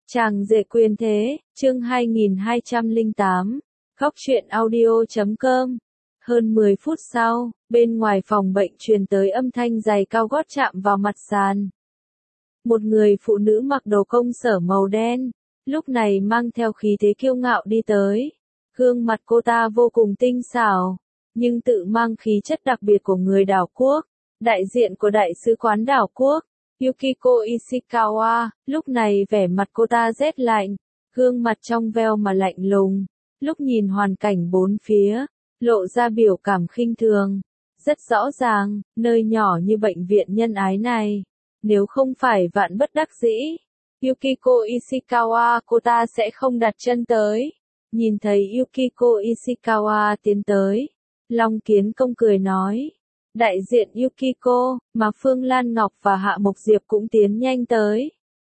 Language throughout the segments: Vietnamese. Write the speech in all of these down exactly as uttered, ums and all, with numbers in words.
Chàng rể quyền thế, chương hai nghìn hai trăm lẻ tám, Góc truyện audio chấm com. Hơn mười phút sau, bên ngoài phòng bệnh truyền tới âm thanh giày cao gót chạm vào mặt sàn. Một người phụ nữ mặc đồ công sở màu đen, lúc này mang theo khí thế kiêu ngạo đi tới. Gương mặt cô ta vô cùng tinh xảo, nhưng tự mang khí chất đặc biệt của người đảo quốc. Đại diện của đại sứ quán đảo quốc, Yukiko Ishikawa, lúc này vẻ mặt cô ta rét lạnh, gương mặt trong veo mà lạnh lùng, lúc nhìn hoàn cảnh bốn phía, lộ ra biểu cảm khinh thường. Rất rõ ràng, nơi nhỏ như bệnh viện nhân ái này, nếu không phải vạn bất đắc dĩ, Yukiko Ishikawa cô ta sẽ không đặt chân tới. Nhìn thấy Yukiko Ishikawa tiến tới, Long Kiến Công cười nói. Đại diện Yukiko, mà Phương Lan Ngọc và Hạ Mộc Diệp cũng tiến nhanh tới.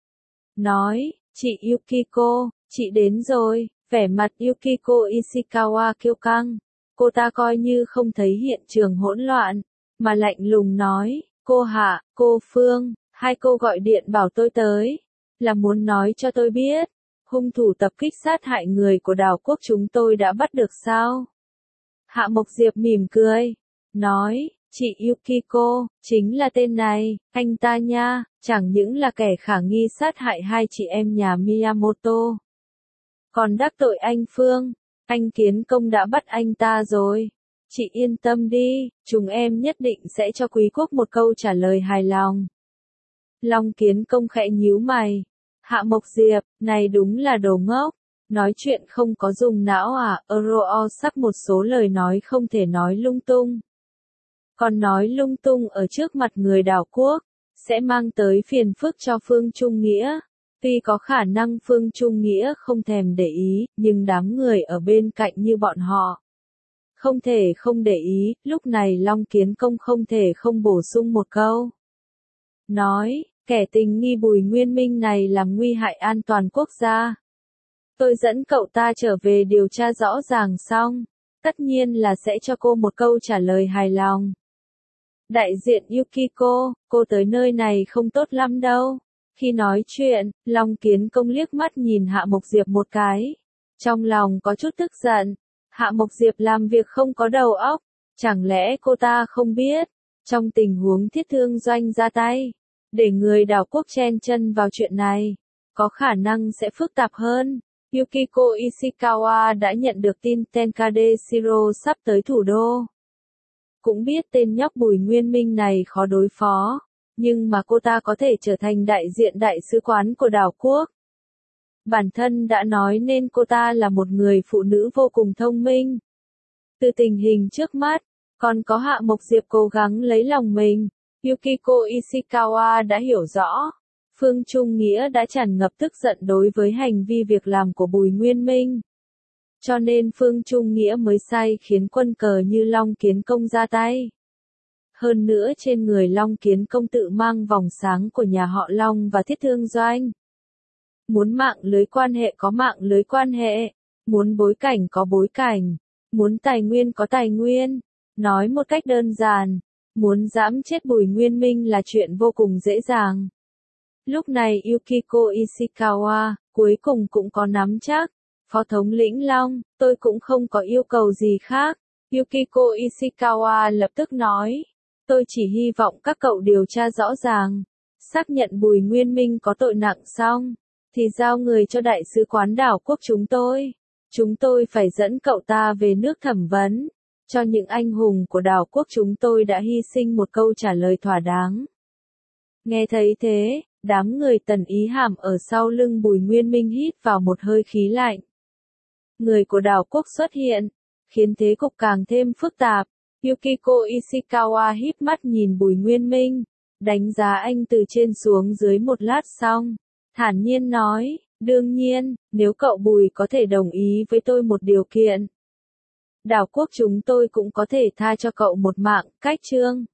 Nói, chị Yukiko, chị đến rồi, vẻ mặt Yukiko Ishikawa kiêu căng. Cô ta coi như không thấy hiện trường hỗn loạn, mà lạnh lùng nói, cô Hạ, cô Phương, hai cô gọi điện bảo tôi tới, là muốn nói cho tôi biết, hung thủ tập kích sát hại người của đảo quốc chúng tôi đã bắt được sao? Hạ Mộc Diệp mỉm cười, nói, chị Yukiko, chính là tên này, anh ta nha, chẳng những là kẻ khả nghi sát hại hai chị em nhà Miyamoto. Còn đắc tội anh Phương, anh Kiến Công đã bắt anh ta rồi. Chị yên tâm đi, chúng em nhất định sẽ cho quý quốc một câu trả lời hài lòng. Long Kiến Công khẽ nhíu mày. Hạ Mộc Diệp, này đúng là đồ ngốc. Nói chuyện không có dùng não à, Euro sắc một số lời nói không thể nói lung tung. Còn nói lung tung ở trước mặt người đảo quốc, sẽ mang tới phiền phức cho Phương Trung Nghĩa. Tuy có khả năng Phương Trung Nghĩa không thèm để ý, nhưng đám người ở bên cạnh như bọn họ. Không thể không để ý, lúc này Long Kiến Công không thể không bổ sung một câu. Nói, kẻ tình nghi Bùi Nguyên Minh này làm nguy hại an toàn quốc gia. Tôi dẫn cậu ta trở về điều tra rõ ràng xong, tất nhiên là sẽ cho cô một câu trả lời hài lòng. Đại diện Yukiko, cô tới nơi này không tốt lắm đâu. Khi nói chuyện, Long Kiến Công liếc mắt nhìn Hạ Mộc Diệp một cái. Trong lòng có chút tức giận. Hạ Mộc Diệp làm việc không có đầu óc. Chẳng lẽ cô ta không biết, trong tình huống Thiết Thương Doanh ra tay, để người đảo quốc chen chân vào chuyện này, có khả năng sẽ phức tạp hơn. Yukiko Ishikawa đã nhận được tin Tenkade Shiro sắp tới thủ đô. Cũng biết tên nhóc Bùi Nguyên Minh này khó đối phó, nhưng mà cô ta có thể trở thành đại diện đại sứ quán của đảo quốc. Bản thân đã nói nên cô ta là một người phụ nữ vô cùng thông minh. Từ tình hình trước mắt, còn có Hạ Mộc Diệp cố gắng lấy lòng mình, Yukiko Ishikawa đã hiểu rõ. Phương Trung Nghĩa đã tràn ngập tức giận đối với hành vi việc làm của Bùi Nguyên Minh. Cho nên Phương Trung Nghĩa mới sai khiến quân cờ như Long Kiến Công ra tay. Hơn nữa trên người Long Kiến Công tự mang vòng sáng của nhà họ Long và Thiết Thương Doanh. Muốn mạng lưới quan hệ có mạng lưới quan hệ, muốn bối cảnh có bối cảnh, muốn tài nguyên có tài nguyên. Nói một cách đơn giản, muốn giẫm chết Bùi Nguyên Minh là chuyện vô cùng dễ dàng. Lúc này Yukiko Ishikawa, cuối cùng cũng có nắm chắc. Phó thống lĩnh Long, tôi cũng không có yêu cầu gì khác. Yukiko Ishikawa lập tức nói. Tôi chỉ hy vọng các cậu điều tra rõ ràng. Xác nhận Bùi Nguyên Minh có tội nặng xong, thì giao người cho đại sứ quán đảo quốc chúng tôi. Chúng tôi phải dẫn cậu ta về nước thẩm vấn. Cho những anh hùng của đảo quốc chúng tôi đã hy sinh một câu trả lời thỏa đáng. Nghe thấy thế, đám người Tần Ý Hàm ở sau lưng Bùi Nguyên Minh hít vào một hơi khí lạnh. Người của đảo quốc xuất hiện, khiến thế cục càng thêm phức tạp. Yukiko Ishikawa híp mắt nhìn Bùi Nguyên Minh, đánh giá anh từ trên xuống dưới một lát xong, thản nhiên nói, đương nhiên, nếu cậu Bùi có thể đồng ý với tôi một điều kiện. Đảo quốc chúng tôi cũng có thể tha cho cậu một mạng, cách chương.